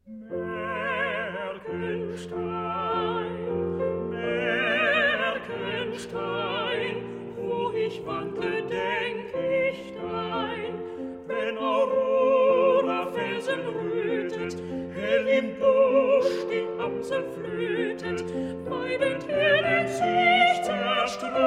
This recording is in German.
Merkenstein, wo ich wandle, denk ich dein. Wenn Aurora Felsen rötet, hell im Busch die Amsel flötet, weibend hell sich zerstreut.